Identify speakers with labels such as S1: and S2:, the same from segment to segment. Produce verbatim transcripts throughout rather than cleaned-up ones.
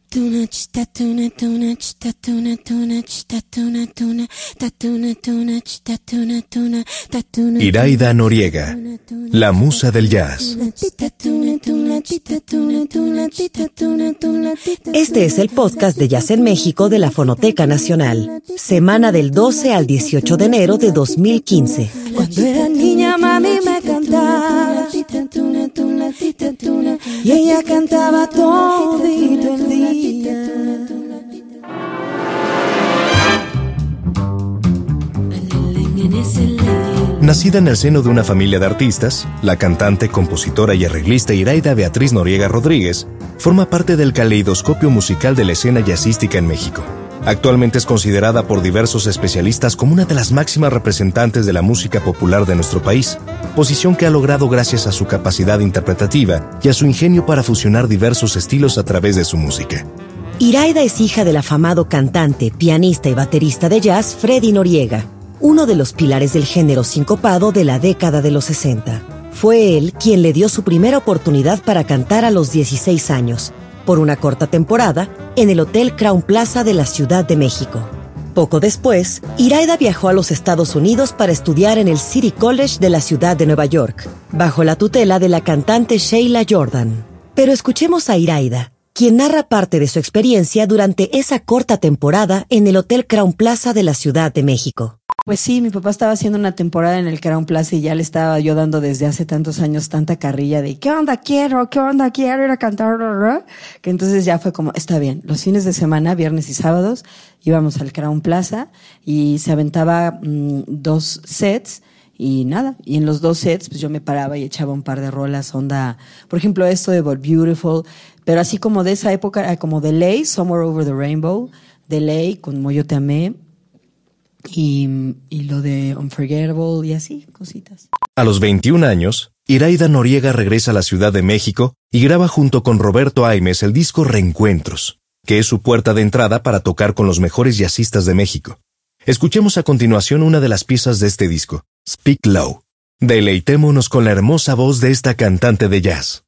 S1: Iraida Noriega, la musa del jazz.
S2: Este es el podcast de Jazz en México de la Fonoteca Nacional. Semana del doce al dieciocho de enero de dos mil quince.
S3: Cuando era niña mami me cantaba y ella cantaba todo el día.
S1: Nacida en el seno de una familia de artistas, la cantante, compositora y arreglista Iraida Beatriz Noriega Rodríguez forma parte del caleidoscopio musical de la escena jazzística en México. Actualmente es considerada por diversos especialistas como una de las máximas representantes de la música popular de nuestro país, posición que ha logrado gracias a su capacidad interpretativa y a su ingenio para fusionar diversos estilos a través de su música.
S2: Iraida es hija del afamado cantante, pianista y baterista de jazz Freddy Noriega, uno de los pilares del género sincopado de la década de los sesenta. Fue él quien le dio su primera oportunidad para cantar a los dieciséis años, por una corta temporada, en el Hotel Crown Plaza de la Ciudad de México. Poco después, Iraida viajó a los Estados Unidos para estudiar en el City College de la ciudad de Nueva York, bajo la tutela de la cantante Sheila Jordan. Pero escuchemos a Iraida, quien narra parte de su experiencia durante esa corta temporada en el Hotel Crown Plaza de la Ciudad de México.
S4: Pues sí, mi papá estaba haciendo una temporada en el Crown Plaza y ya le estaba yo dando desde hace tantos años tanta carrilla de ¿qué onda quiero? ¿Qué onda quiero ir a cantar? Que entonces ya fue como, está bien, los fines de semana, viernes y sábados, íbamos al Crown Plaza y se aventaba mmm, dos sets y nada, y en los dos sets pues yo me paraba y echaba un par de rolas, onda, por ejemplo esto de But Beautiful, pero así como de esa época, como de Lay, Somewhere Over the Rainbow, de Lay, con Yo Te Amé, Y, y lo de Unforgettable y así, cositas.
S1: A los veintiún años, Iraida Noriega regresa a la Ciudad de México y graba junto con Roberto Aimes el disco Reencuentros, que es su puerta de entrada para tocar con los mejores jazzistas de México. Escuchemos a continuación una de las piezas de este disco, Speak Low. Deleitémonos con la hermosa voz de esta cantante de jazz.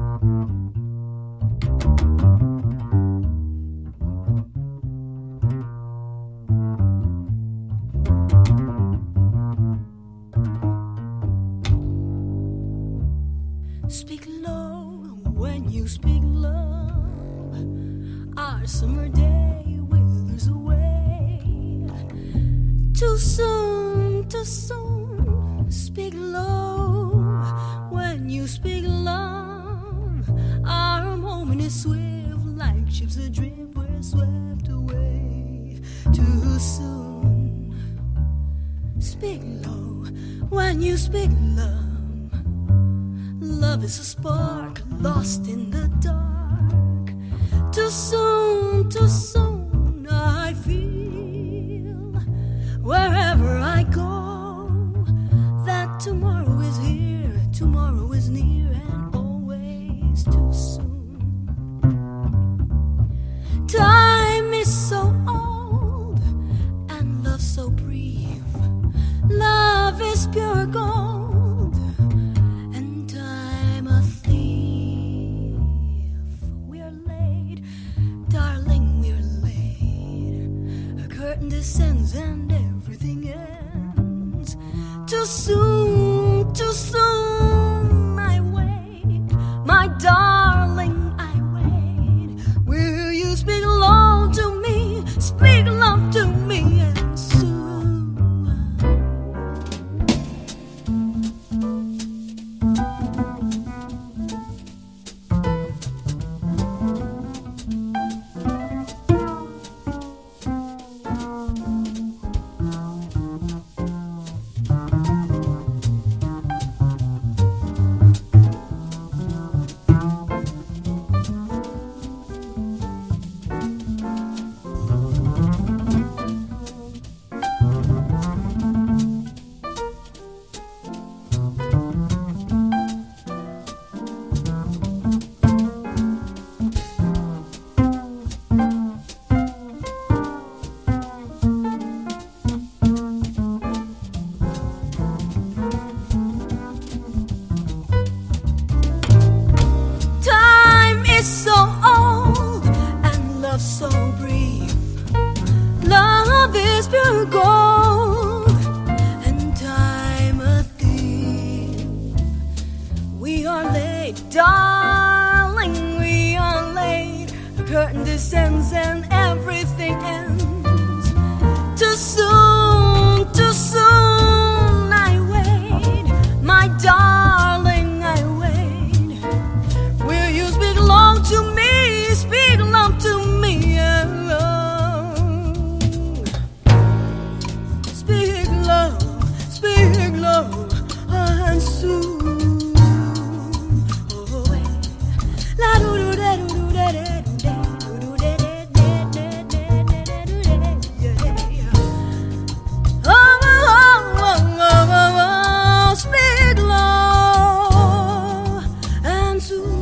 S3: Speak low when you speak love. Our summer day withers away. Too soon, too soon. Speak low when you speak love. Our moment is swift like ships adrift. We're swept away too soon. Speak low when you speak love. Love is a spark lost in the dark. Too soon, too soon I feel wherever I go that tomorrow is here, tomorrow is near and always too soon. Time is so old and love so brief. Love is pure gold. Descends and everything ends. Too soon, too soon I wait, my darling, I wait. Will you speak low to me, speak love to me, and soon. curtain descends and everything ends. Too soon, too soon I wait, my darling, I wait. Will you speak long to me, speak long to me, oh. Speak low, speak low and soon. Oh, la do do da do do da da do da do da da da da da da do da yeah. Oh, oh, oh, oh, oh, oh, speak low and soon.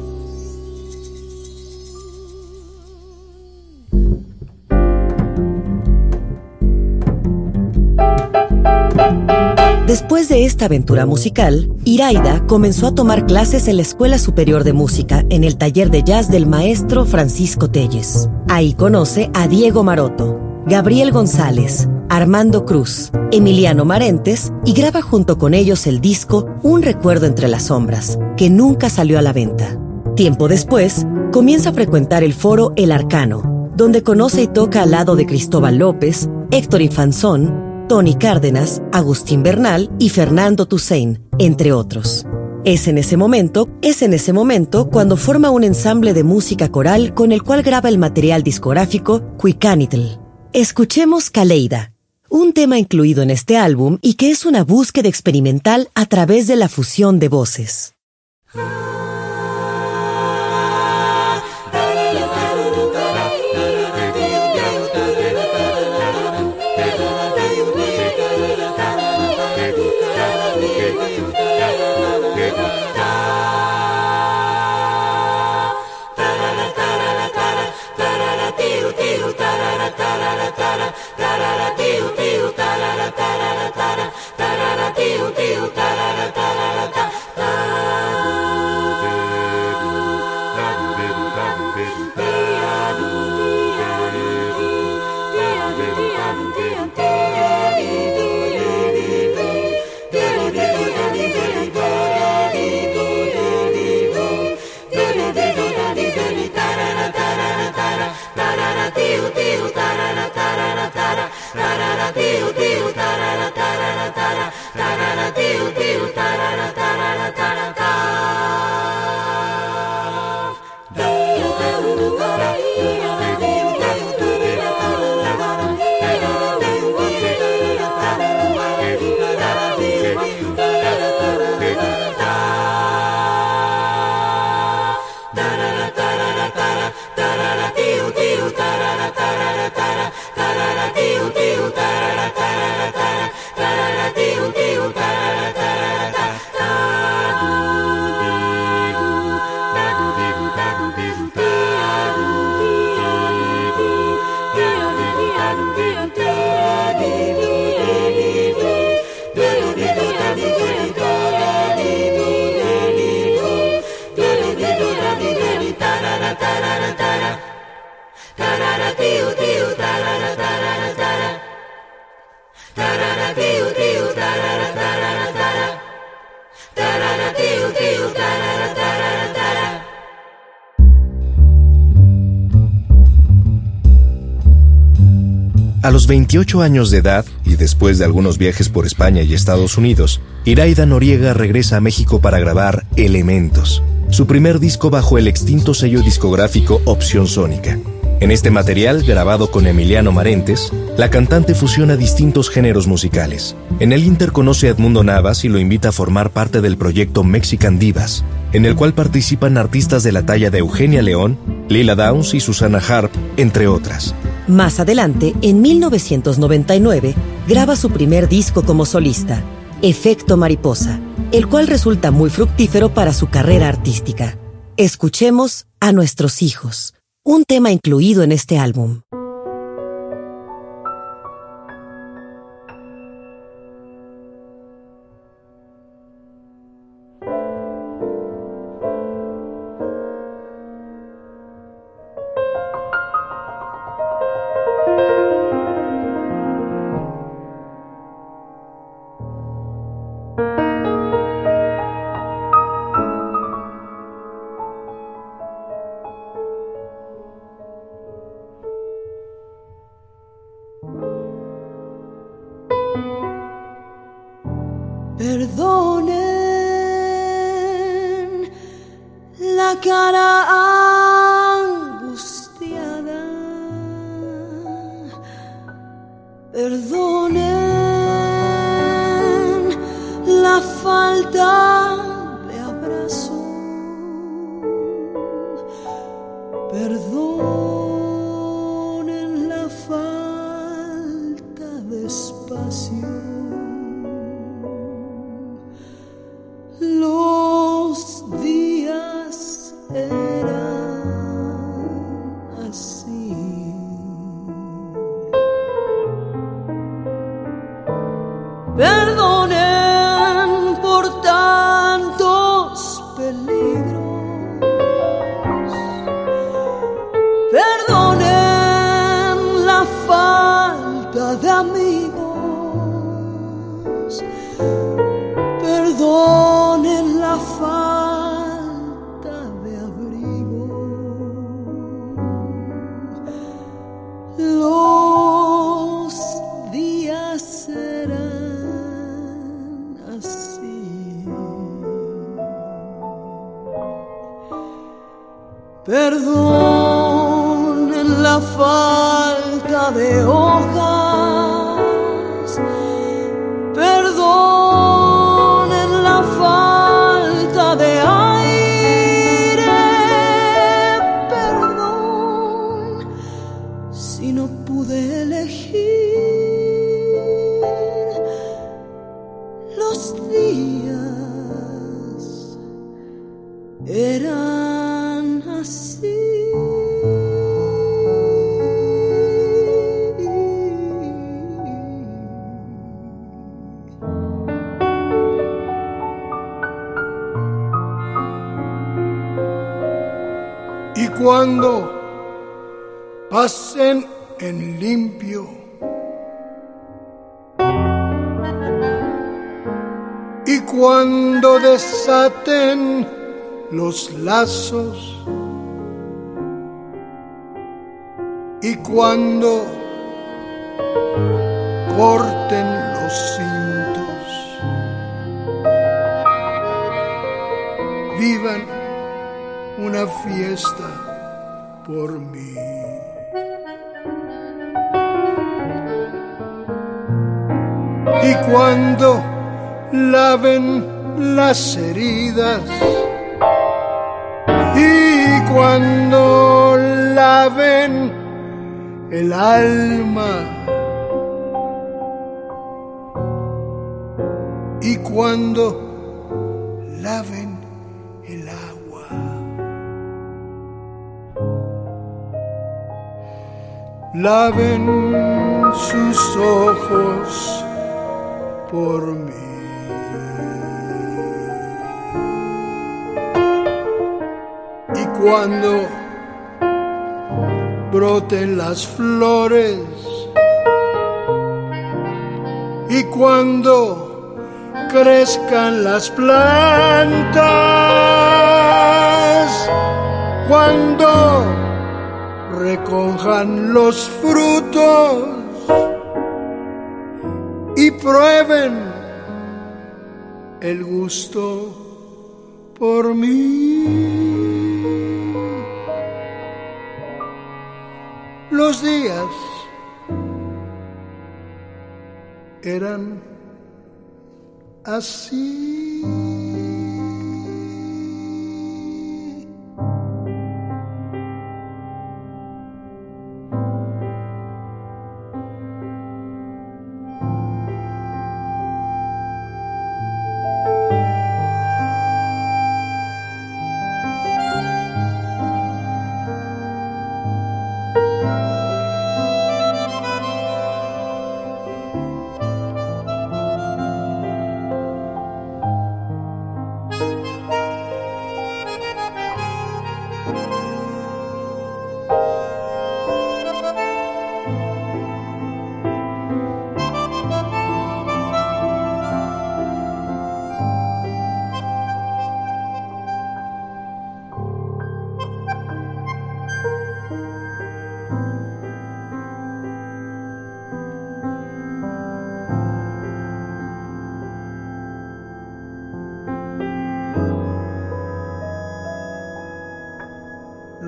S2: Después de esta aventura musical, Iraida comenzó a tomar clases en la Escuela Superior de Música en el taller de jazz del maestro Francisco Telles. Ahí conoce a Diego Maroto, Gabriel González, Armando Cruz, Emiliano Marentes y graba junto con ellos el disco Un recuerdo entre las sombras, que nunca salió a la venta. Tiempo después, comienza a frecuentar el foro El Arcano, donde conoce y toca al lado de Cristóbal López, Héctor Infanzón, Tony Cárdenas, Agustín Bernal y Fernando Toussaint, entre otros. Es en ese momento, es en ese momento cuando forma un ensamble de música coral con el cual graba el material discográfico Cuicanitl. Escuchemos Caleida, un tema incluido en este álbum y que es una búsqueda experimental a través de la fusión de voces.
S1: A los veintiocho años de edad, y después de algunos viajes por España y Estados Unidos, Iraida Noriega regresa a México para grabar Elementos, su primer disco bajo el extinto sello discográfico Opción Sónica. En este material, grabado con Emiliano Marentes, la cantante fusiona distintos géneros musicales. En el Inter conoce a Edmundo Navas y lo invita a formar parte del proyecto Mexican Divas, en el cual participan artistas de la talla de Eugenia León, Lila Downs y Susana Harp, entre otras.
S2: Más adelante, en mil novecientos noventa y nueve, graba su primer disco como solista, Efecto Mariposa, el cual resulta muy fructífero para su carrera artística. Escuchemos A Nuestros Hijos, un tema incluido en este álbum.
S3: Perdonen la cara angustiada, perdonen la falta de abrazo, perdonen la falta de espacio. Los días eran así. Perdonen por tantos peligros. Perdonen la falta de amigos. Perdonen la falta de abrigo. Los días serán así. Perdonen la falta de hojas. Perdonen la falta de aire. Perdón si no pude elegir los días. Eran así.
S5: Y cuando pasen en limpio y cuando desaten los lazos y cuando corten los cintos, vivan una fiesta por mí. Y cuando laven las heridas y cuando laven el alma y cuando laven el agua, laven sus ojos por mí. Y cuando broten las flores y cuando crezcan las plantas, cuando recojan los frutos y prueben el gusto por mí. Los días eran así.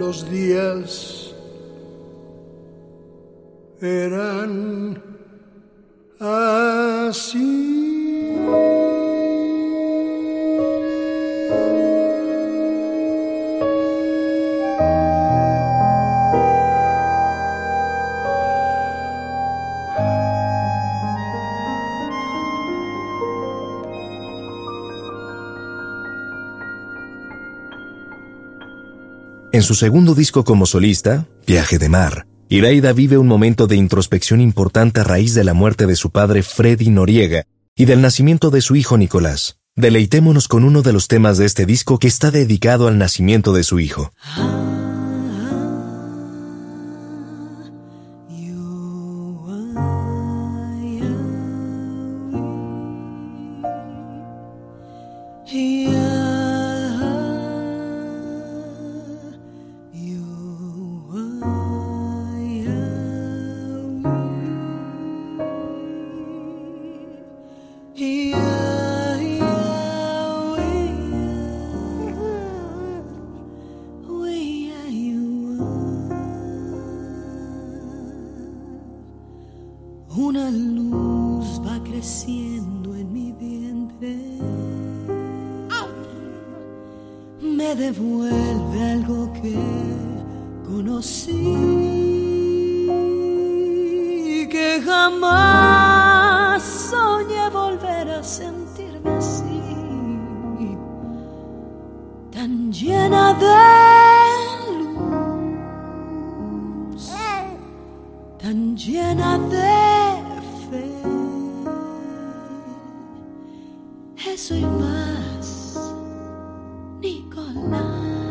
S5: los días eran así.
S1: En su segundo disco como solista, Viaje de Mar, Iraida vive un momento de introspección importante a raíz de la muerte de su padre Freddy Noriega y del nacimiento de su hijo Nicolás. Deleitémonos con uno de los temas de este disco que está dedicado al nacimiento de su hijo.
S3: Una luz va creciendo en mi vientre, me devuelve algo que conocí, que jamás soñé volver a sentirme así, tan llena de luz, tan llena de eso y más, Nicolás,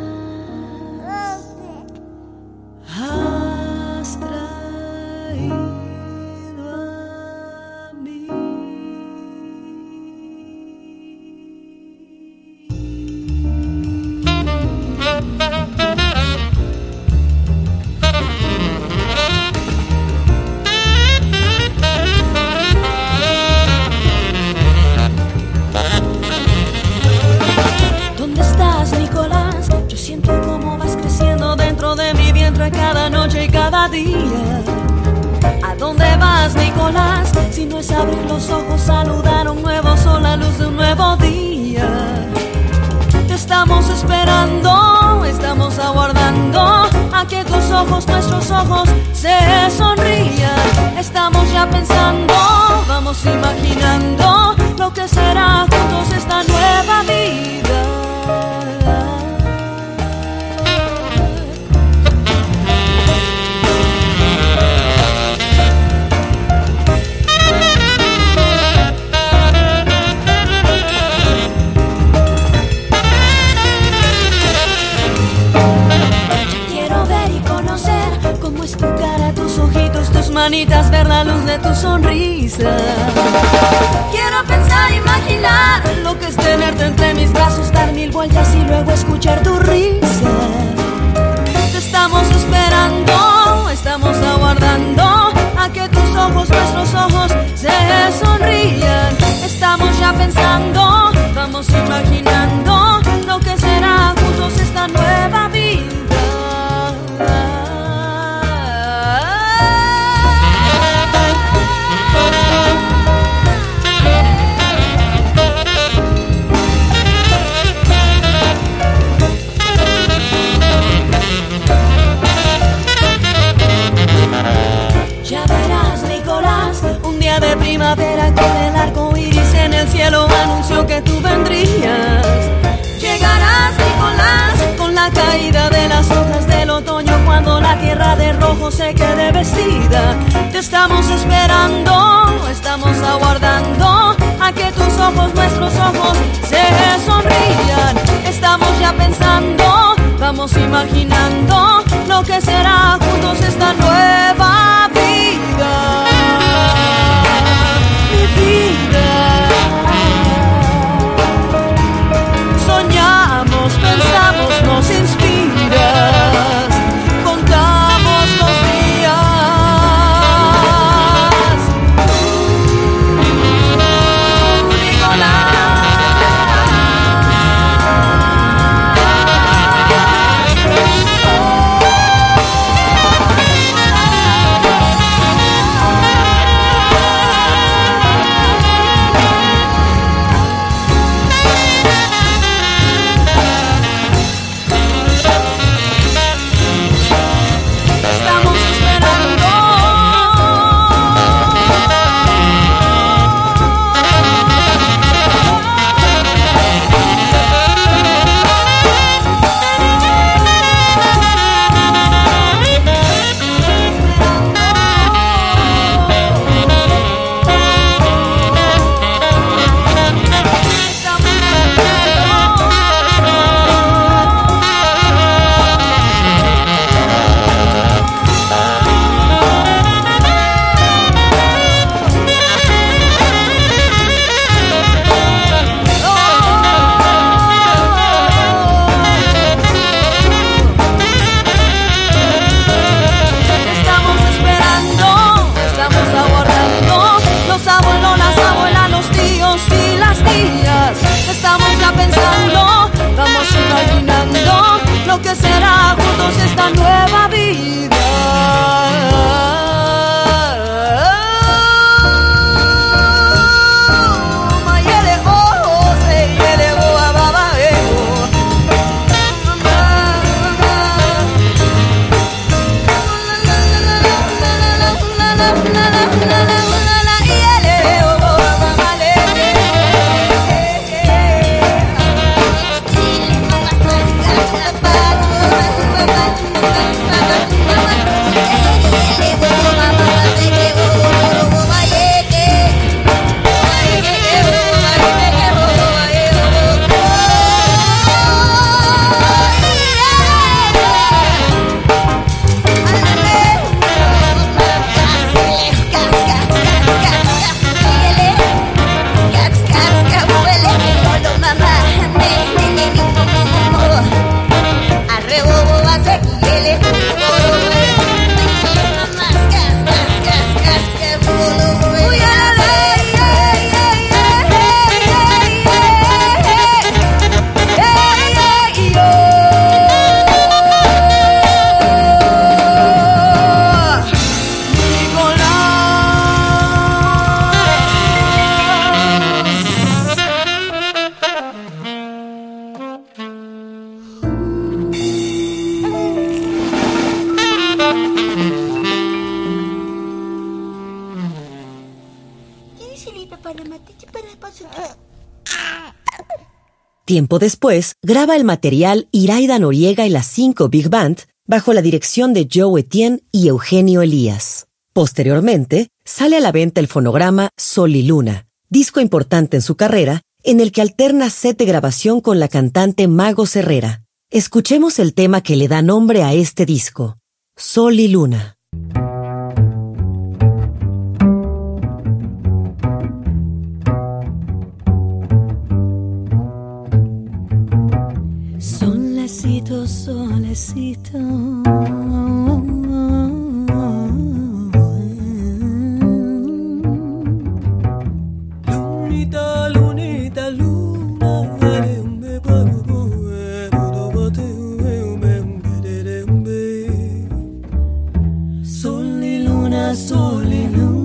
S3: has traído a mí. Siento cómo vas creciendo dentro de mi vientre cada noche y cada día. ¿A dónde vas, Nicolás? Si no es abrir los ojos, saludar un nuevo sol, la luz de un nuevo día. Te estamos esperando, estamos aguardando a que tus ojos, nuestros ojos, se sonrían. Estamos ya pensando, vamos imaginando lo que será juntos esta nueva vida. Tu cara, tus ojitos, tus manitas, ver la luz de tu sonrisa. Quiero pensar, imaginar lo que es tenerte entre mis brazos, dar mil vueltas y luego escuchar tu risa. Te estamos esperando, estamos aguardando a que tus ojos, nuestros ojos, se sonrían. Estamos ya pensando, vamos imaginando lo que será juntos esta nueva vida. Ya verás, Nicolás, un día de primavera con el arco iris en el cielo anunció que tú vendrías. Llegarás, Nicolás, con la caída de las hojas del otoño, cuando la tierra de rojo se quede vestida. Te estamos esperando, estamos aguardando a que tus ojos, nuestros ojos, se sonrían. Estamos ya pensando, vamos imaginando lo que será juntos esta nueva vida. Mi vida. Soñamos, pensamos, nos inspiras. Contamos los días. Uh, Nicolás. Oh.
S2: Tiempo después, graba el material Iraida Noriega y las cinco Big Band bajo la dirección de Joe Etienne y Eugenio Elías. Posteriormente, sale a la venta el fonograma Sol y Luna, disco importante en su carrera, en el que alterna set de grabación con la cantante Magos Herrera. Escuchemos el tema que le da nombre a este disco, Sol y Luna.
S3: Solecito, solecito. Lunita, lunita, luna. Sol y luna, sol y luna.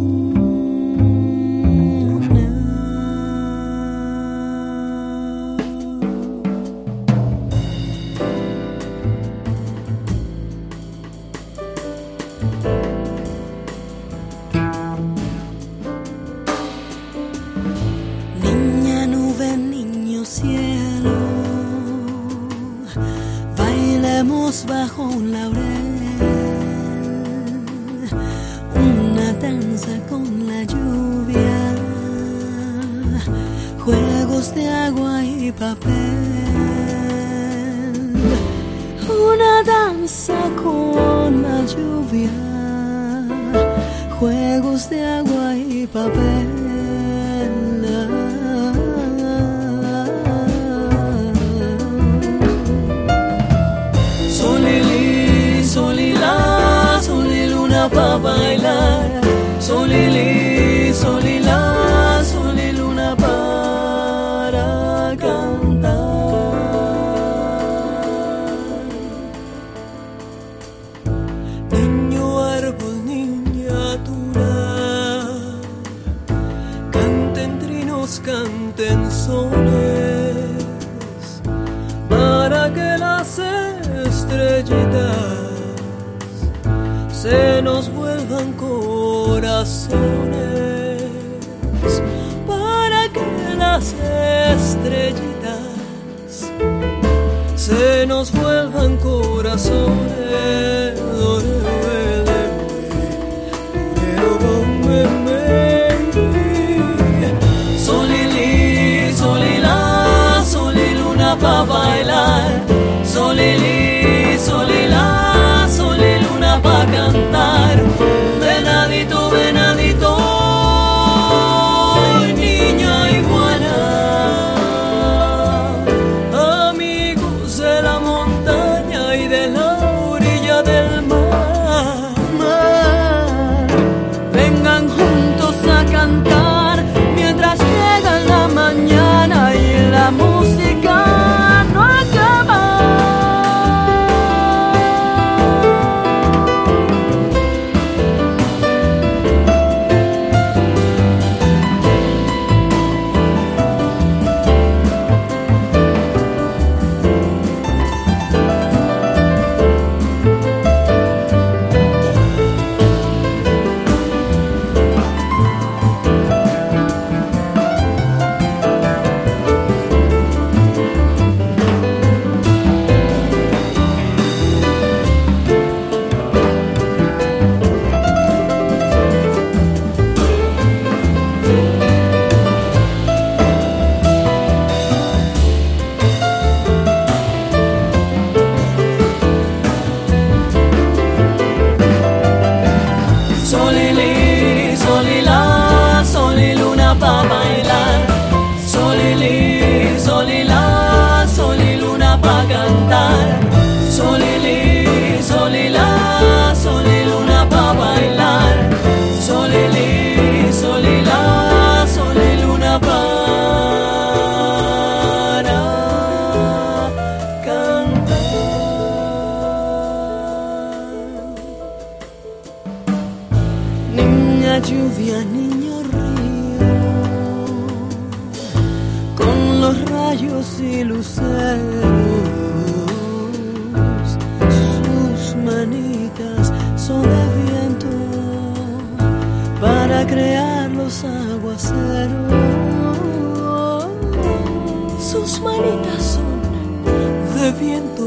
S3: Niña nube, niño cielo, bailemos bajo un laurel, una danza con la lluvia, juegos de agua y papel, una danza con la lluvia, juegos de agua y papel. Solili, solila, soliluna pa' bailar. Solili, solila, soliluna para cantar. Niño árbol, niñatura, canten trinos, canten sones, para que las estrellitas se nos vuelvan corazones, para que las estrellitas se nos vuelvan corazones. Solili, solila, soliluna pa' bailar. Solili, solila, soliluna pa' cantar. Venadito, venadito, niña iguana, amigos de la montaña y de la orilla del mar. la lluvia, niño río, con los rayos y luceros, sus manitas son de viento para crear los aguaceros. Sus manitas son de viento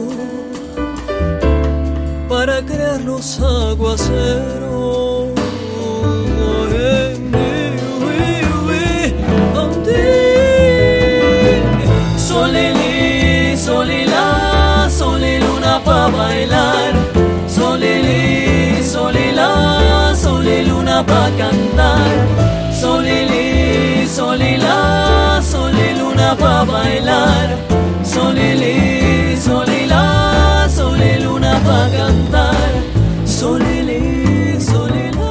S3: para crear los aguaceros. Solili, solila, soliluna pa' bailar. Solili, solila, soliluna pa' cantar. Solili, solila, soliluna pa' bailar. Solili, solila, soliluna pa' cantar. Solili, solila.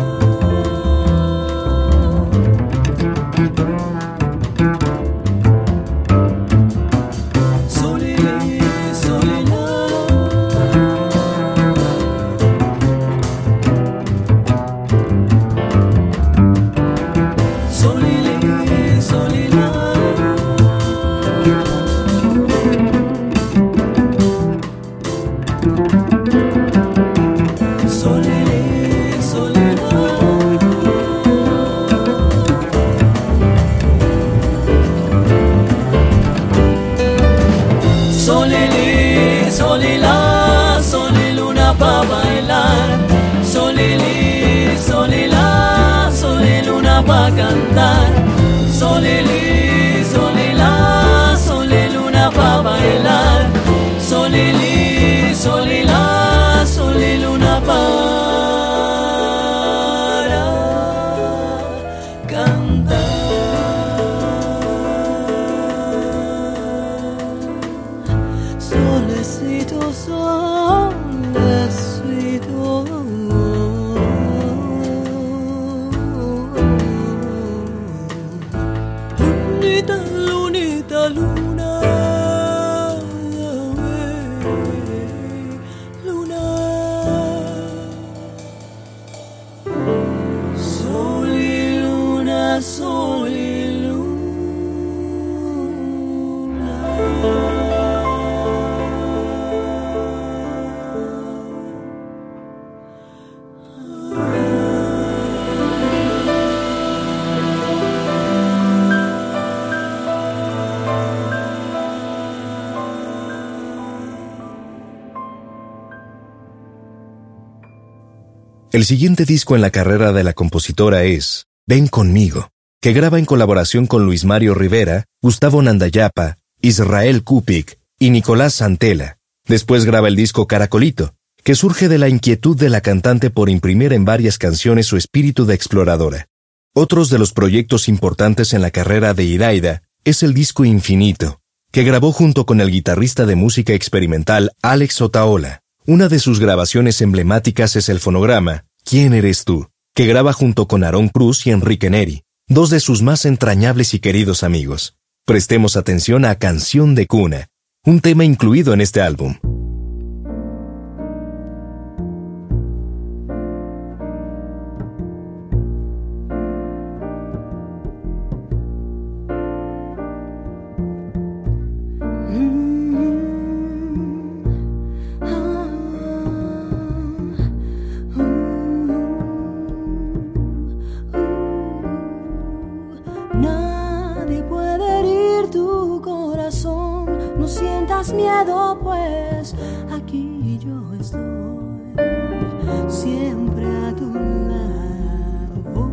S3: Pa' cantar, solili, solila, soliluna pa' bailar, solili, solila, soliluna para cantar. Solecito, solecito, lunita, luna, luna, sol y luna, sol y luna.
S1: El siguiente disco en la carrera de la compositora es Ven Conmigo, que graba en colaboración con Luis Mario Rivera, Gustavo Nandayapa, Israel Kupik y Nicolás Santella. Después graba el disco Caracolito, que surge de la inquietud de la cantante por imprimir en varias canciones su espíritu de exploradora. Otros de los proyectos importantes en la carrera de Iraida es el disco Infinito, que grabó junto con el guitarrista de música experimental Alex Otaola. Una de sus grabaciones emblemáticas es el fonograma ¿Quién eres tú?, que graba junto con Aarón Cruz y Enrique Neri, dos de sus más entrañables y queridos amigos. Prestemos atención a Canción de Cuna, un tema incluido en este álbum.
S3: Miedo, pues aquí yo estoy, siempre a tu lado.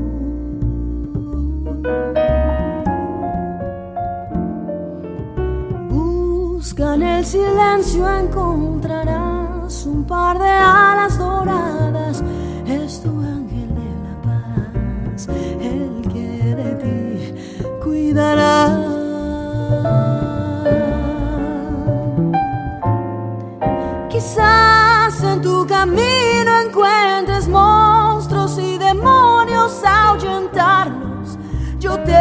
S3: Busca en el silencio, encontrarás un par de alas doradas. Es tu ángel de la paz, el que de ti cuidará. Quizás en tu camino encuentres monstruos y demonios a ahuyentarlos. Yo te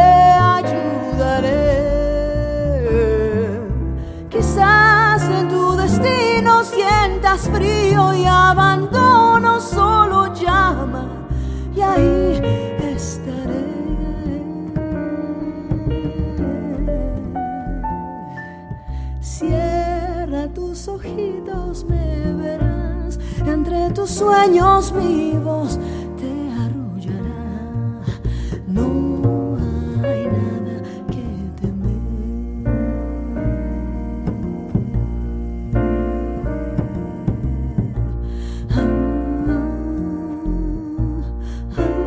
S3: ayudaré. Quizás en tu destino sientas frío y abandono, solo llama y ahí sueños vivos te arrullará. No hay nada que temer. Ah, ah, ah.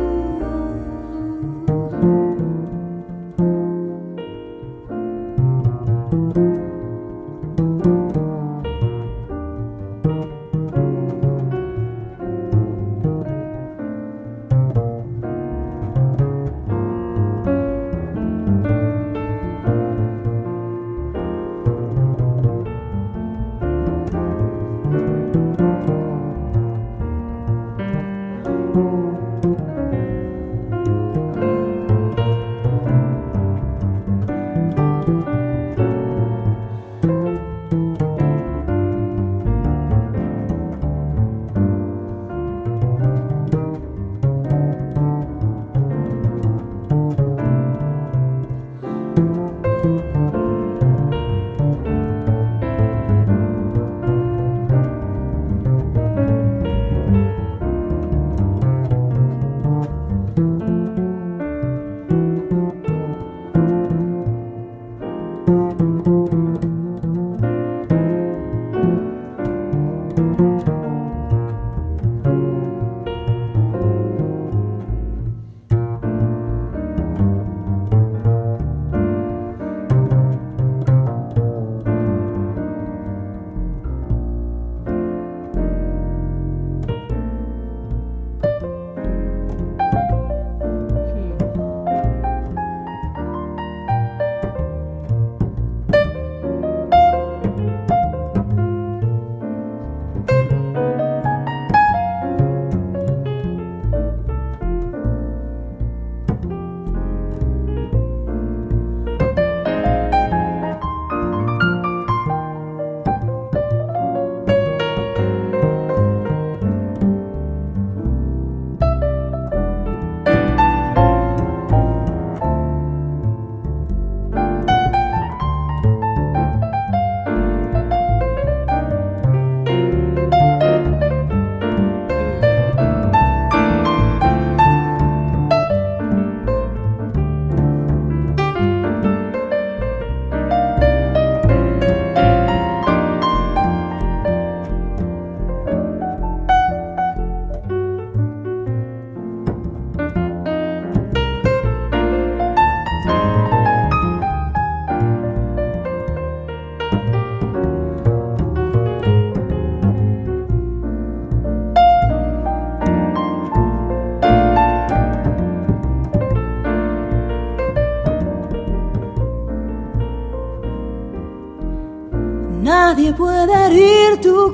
S3: Nadie puede herir tu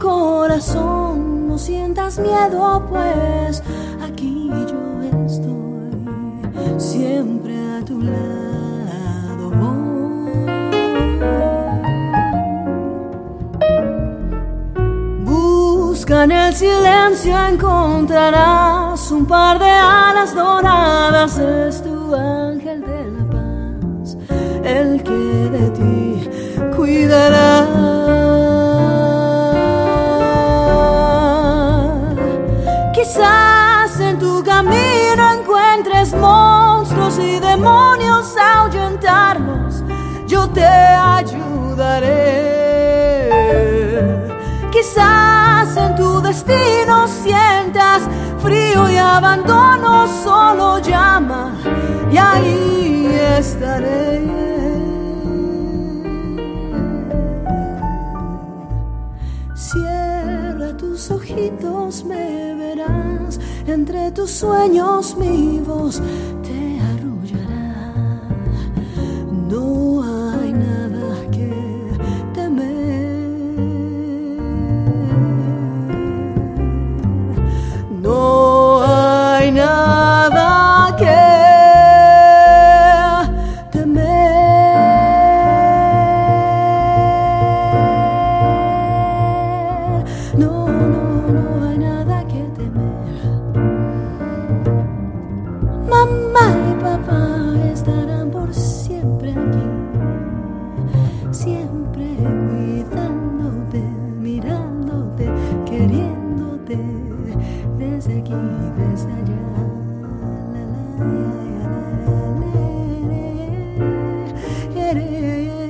S3: corazón, no sientas miedo, pues aquí yo estoy, siempre a tu lado voy. Busca en el silencio, encontrarás un par de alas doradas, es tu ángel de la paz, el que de ti cuidará. Quizás en tu camino encuentres monstruos y demonios, a ahuyentarlos yo te ayudaré. Quizás en tu destino sientas frío y abandono, solo llama y ahí estaré. Cierra tus ojitos, me verás, entre tus sueños vivos te arrullará. No hay nada que temer. No hay nada que queriéndote, desde allá. La, la, la, la,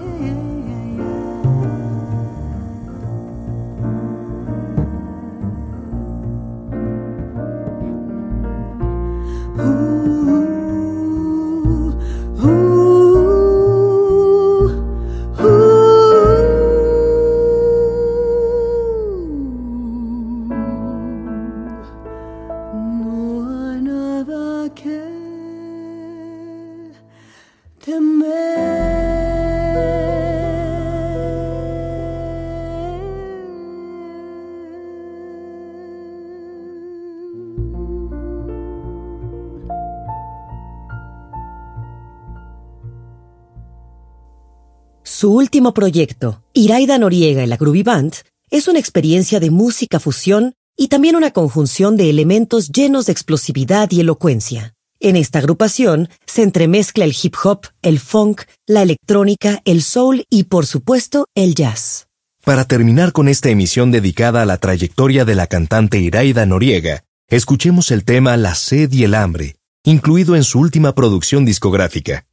S2: Su último proyecto, Iraida Noriega y la Groovy Band, es una experiencia de música fusión y también una conjunción de elementos llenos de explosividad y elocuencia. En esta agrupación se entremezcla el hip hop, el funk, la electrónica, el soul y, por supuesto, el jazz.
S1: Para terminar con esta emisión dedicada a la trayectoria de la cantante Iraida Noriega, escuchemos el tema La sed y el hambre, incluido en su última producción discográfica.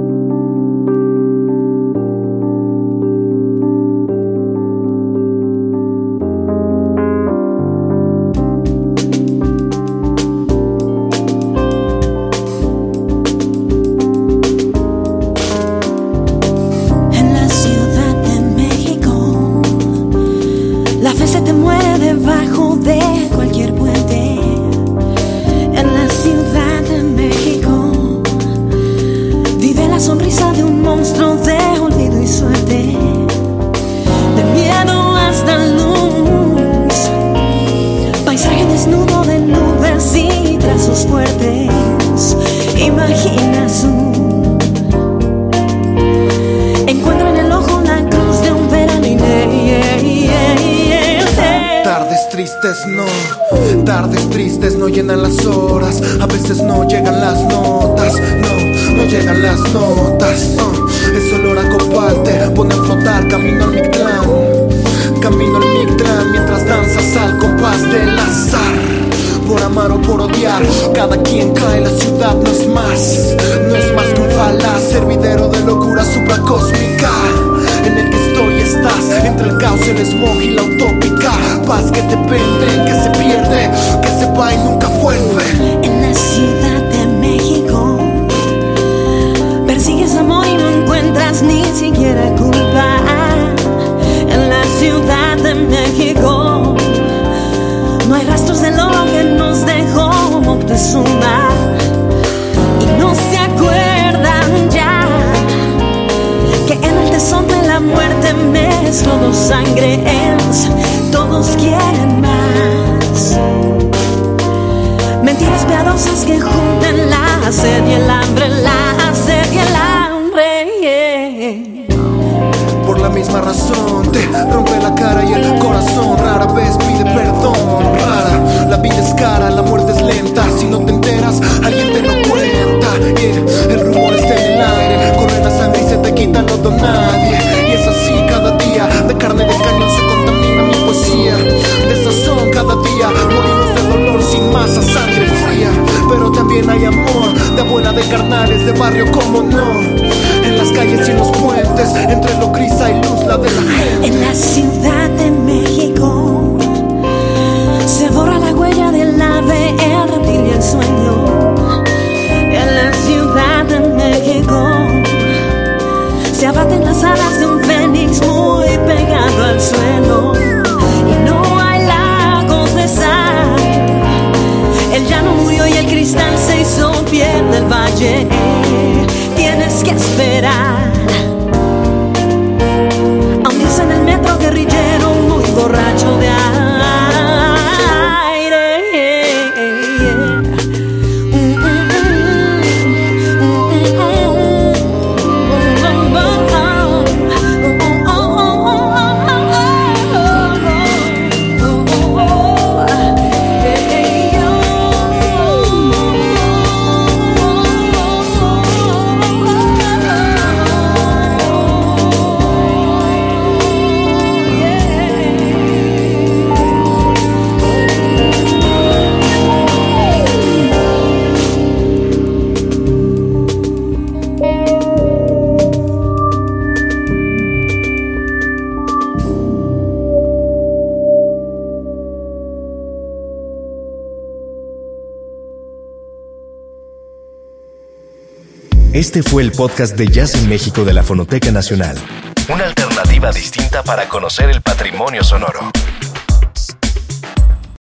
S5: Tardes tristes no llenan las horas, a veces no llegan las notas, no, no llegan las notas. uh, Es olor a copal, te pone a flotar, camino al Mictlán, camino al Mictlán, mientras danzas al compás del azar. Por amar o por odiar, cada quien cae, la ciudad no es más, no es más que un falaz, servidero de locura supracósmica, en el que estoy estás, entre el caos, el smog y la utópica paz que depende, que se pierde, que se va y nunca vuelve.
S3: En la Ciudad de México persigues amor y no encuentras ni siquiera culpa. En la Ciudad de México no hay rastros de lo que nos dejó Moctezuma, y no se acuerdan ya que en el tesón de la muerte mezcló dos sangres, todos quieren más. Mentiras piadosas que junten la sed y el hambre, la sed y el hambre, yeah.
S5: Por la misma razón te rompe la cara y el corazón rara vez pide perdón. Rara, la vida es cara, la muerte es lenta, si no te enteras alguien te lo cuenta, yeah. El rumor está en el aire, corre la sangre y se te quita, no do nadie. Y es así cada día, de carne de cañón se contamina mi poesía, de sazón cada día, morimos de dolor sin masa, sangre fría. Pero también hay amor, de abuela, de carnales, de barrio, como no. En las calles y en los puentes, entre lo gris hay luz, la de la gente.
S3: En la Ciudad de México se borra la huella del ave, el reptil y el sueño. En la Ciudad de México se abaten las alas de un fénix muy pegado al suelo, y no hay lagos de sal. El llano murió y el cristal se hizo piel del valle. Tienes que esperar a un dios en el metro guerrillero muy borracho de aire.
S5: Yeah.
S1: Este fue el podcast de Jazz en México de la Fonoteca Nacional. Una alternativa distinta para conocer el patrimonio sonoro.